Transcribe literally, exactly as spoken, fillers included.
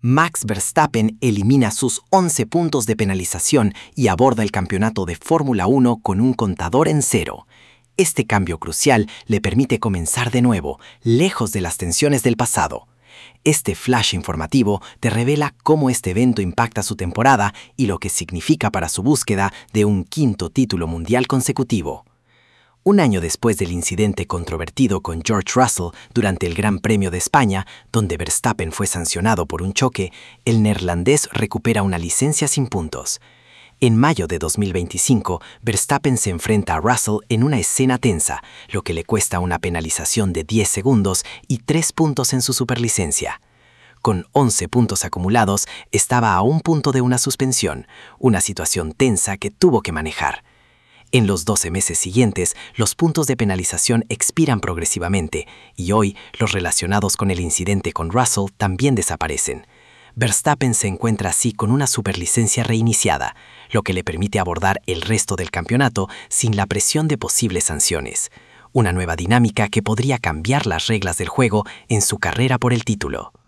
Max Verstappen elimina sus once puntos de penalización y aborda el campeonato de Fórmula uno con un contador en cero. Este cambio crucial le permite comenzar de nuevo, lejos de las tensiones del pasado. Este flash informativo te revela cómo este evento impacta su temporada y lo que significa para su búsqueda de un quinto título mundial consecutivo. Un año después del incidente controvertido con George Russell durante el Gran Premio de España, donde Verstappen fue sancionado por un choque, el neerlandés recupera una licencia sin puntos. En mayo de dos mil veinticinco, Verstappen se enfrenta a Russell en una escena tensa, lo que le cuesta una penalización de diez segundos y tres puntos en su superlicencia. Con once puntos acumulados, estaba a un punto de una suspensión, una situación tensa que tuvo que manejar. En los doce meses siguientes, los puntos de penalización expiran progresivamente y hoy los relacionados con el incidente con Russell también desaparecen. Verstappen se encuentra así con una superlicencia reiniciada, lo que le permite abordar el resto del campeonato sin la presión de posibles sanciones. Una nueva dinámica que podría cambiar las reglas del juego en su carrera por el título.